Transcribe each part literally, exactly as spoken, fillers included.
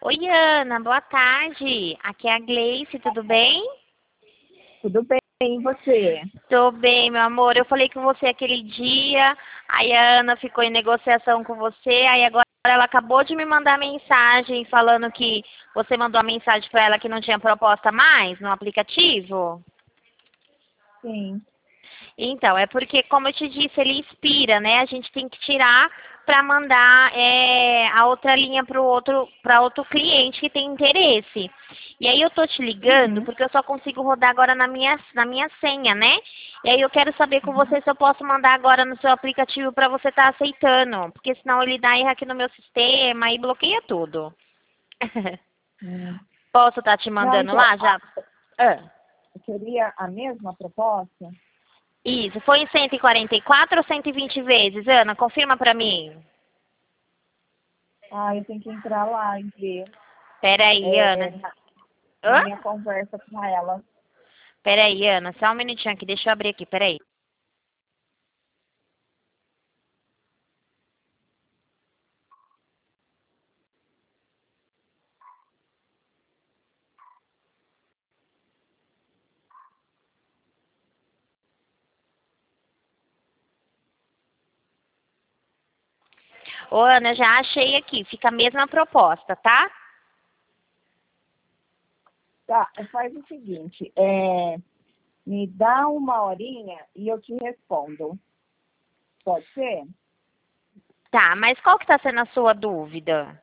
Oi, Ana, boa tarde. Aqui é a Gleice, tudo bem? Tudo bem, e você? Tô bem, meu amor. Eu falei com você aquele dia, aí a Ana ficou em negociação com você, aí agora ela acabou de me mandar mensagem falando que você mandou a mensagem para ela que não tinha proposta mais no aplicativo. Sim. Então, é porque, como eu te disse, ele expira, né? A gente tem que tirar para mandar é, a outra linha para outro, para outro cliente que tem interesse. E aí eu tô te ligando Uhum. porque eu só consigo rodar agora na minha, na minha senha, né? E aí eu quero saber com você se eu posso mandar agora no seu aplicativo para você estar aceitando. Porque senão ele dá erro aqui no meu sistema e bloqueia tudo. Hum. Posso estar te Não, mandando então, lá já? Ah. seria a mesma proposta? Isso, foi em cento e quarenta e quatro ou cento e vinte vezes, Ana? Confirma pra mim. Ah, eu tenho que entrar lá e ver Peraí, é, Ana. na, na Hã? minha conversa com ela. Peraí, Ana, só um minutinho aqui, deixa eu abrir aqui, peraí. Ô, Ana, já achei aqui, fica a mesma proposta, tá? Tá, faz o seguinte, é, me dá uma horinha e eu te respondo. Pode ser? Tá, mas qual que tá sendo a sua dúvida?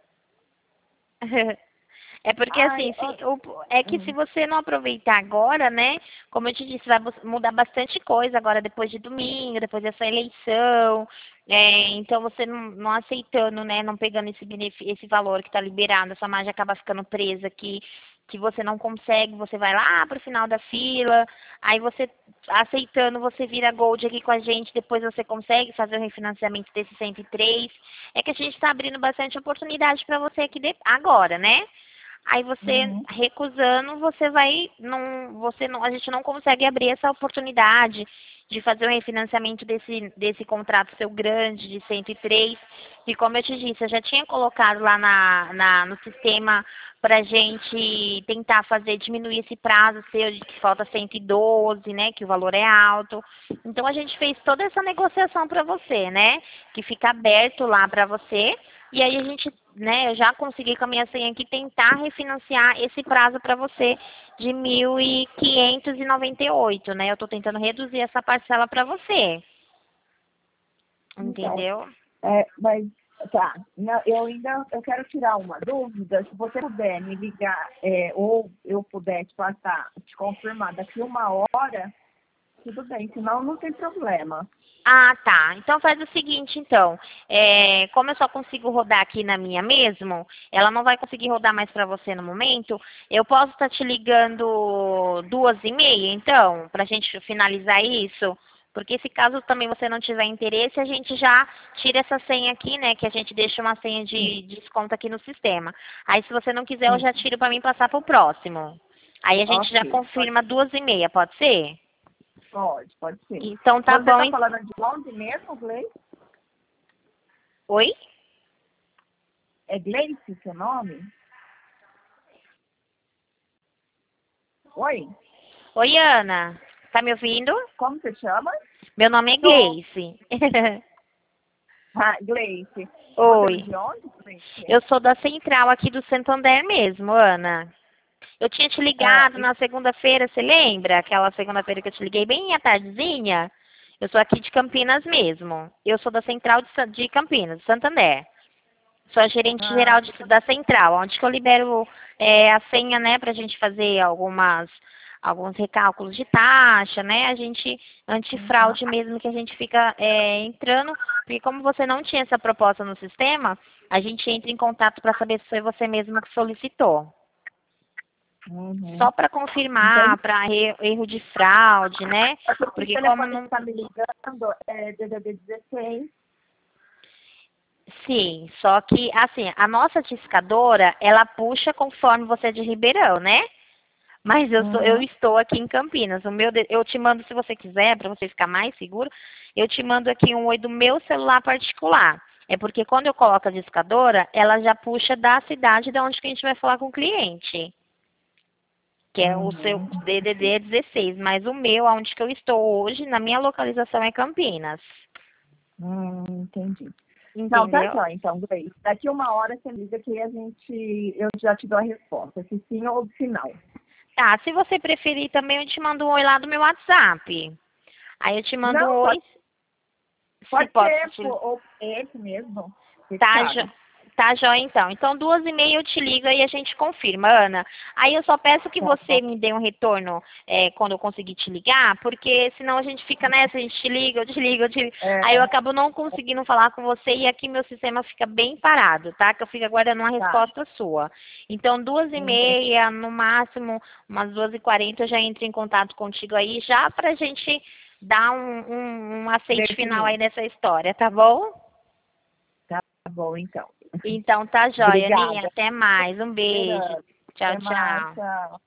É porque Ai, assim, se, ó, o- é que se hum, você não aproveitar agora, né? Como eu te disse, vai bus- mudar bastante coisa agora depois de domingo, depois dessa eleição. É, então você não, não aceitando, né? Não pegando esse, benefi- esse valor que está liberado, a sua margem acaba ficando presa aqui, que você não consegue, você vai lá pro final da fila, aí você aceitando, você vira Gold aqui com a gente, depois você consegue fazer o refinanciamento desse cento e três. É que a gente está abrindo bastante oportunidade para você aqui de- agora, né? Aí você uhum. recusando, você vai, não, você não, a gente não consegue abrir essa oportunidade de fazer o refinanciamento desse, desse contrato seu grande de cento e três. E como eu te disse, eu já tinha colocado lá na, na, no sistema para a gente tentar fazer diminuir esse prazo seu de que falta cento e doze, né? Que o valor é alto. Então a gente fez toda essa negociação para você, né? Que fica aberto lá para você. E aí a gente, né, eu já consegui com a minha senha aqui tentar refinanciar esse prazo para você de mil quinhentos e noventa e oito, né? Eu estou tentando reduzir essa parcela para você. Então, Entendeu? é, mas tá, não, eu ainda eu quero tirar uma dúvida. Se você puder me ligar, é, ou eu puder te passar, te confirmar daqui uma hora, tudo bem, senão não tem problema. Ah, tá. Então faz o seguinte, então. É, como eu só consigo rodar aqui na minha mesmo, ela não vai conseguir rodar mais para você no momento. Eu posso estar te ligando duas e meia, então, para a gente finalizar isso. Porque se caso também você não tiver interesse, a gente já tira essa senha aqui, né? Que a gente deixa uma senha Sim, de desconto aqui no sistema. Aí se você não quiser, eu sim. já tiro para mim passar para o próximo. Aí a gente já Ok, pode, confirma duas e meia, pode ser? pode, pode ser. Então tá Você bom. está hein? falando de onde mesmo, Gleice? Oi? É Gleice seu nome? Oi? Oi, Ana. Tá me ouvindo? Como você chama? Meu nome é Tô. Gleice. Ah, Gleice. Você é Oi. de onde, Gleice? Eu sou da central aqui do Santander mesmo, Ana. Eu tinha te Ah, ligado e- na segunda-feira, você lembra? Aquela segunda-feira que eu te liguei bem à tardezinha? Eu sou aqui de Campinas mesmo. Eu sou da central de, Sa- de Campinas, Santander. Sou a gerente ah, geral de- da central, onde que eu libero é, a senha, né, para a gente fazer algumas, alguns recálculos de taxa, né? A gente, uhum. antifraude mesmo que a gente fica é, entrando, porque como você não tinha essa proposta no sistema, a gente entra em contato para saber se foi você mesmo que solicitou. Uhum. Só para Entendi. confirmar, para erro de fraude, né? Esse Porque como telefone que não. está me ligando é D D D dezesseis. Sim, só que assim, a nossa discadora, ela puxa conforme você é de Ribeirão, né? Mas eu sou, eu Uhum. estou aqui em Campinas. O meu, de- eu te mando, se você quiser, para você ficar mais seguro, eu te mando aqui um oi do meu celular particular. É porque quando eu coloco a discadora, ela já puxa da cidade de onde que a gente vai falar com o cliente. Que é o seu Uhum. D D D dezesseis, mas o meu, onde que eu estou hoje, na minha localização é Campinas. Hum, entendi. Não, tá Entendeu? jóia, então, Grace. Daqui uma hora você liga que a gente, eu já te dou a resposta, se sim ou se não. Tá, se você preferir também, eu te mando um oi lá do meu WhatsApp. Aí eu te mando um Não, oi, pode, se pode pode ser, pô, te... ou esse mesmo, você que Tá, jo... sabe. tá jóia então. Então, duas e meia eu te ligo e a gente confirma, Ana. Aí eu só peço que Tá bom. você me dê um retorno é, quando eu conseguir te ligar, porque senão a gente fica nessa, a gente te liga, eu te ligo, eu te ligo. Aí eu É, acabo não conseguindo falar com você e aqui meu sistema fica bem parado, tá? Que eu fico aguardando uma tá, resposta sua. Então, duas e entendi. meia, no máximo, umas duas e quarenta eu já entro em contato contigo aí, já pra gente dar um, um, um aceite final aí Definir. nessa história, tá bom? Tá bom, então. Então tá jóia, Aninha. Obrigada. Até mais. Um beijo. Esperando. Tchau, Até mais, tchau. tchau.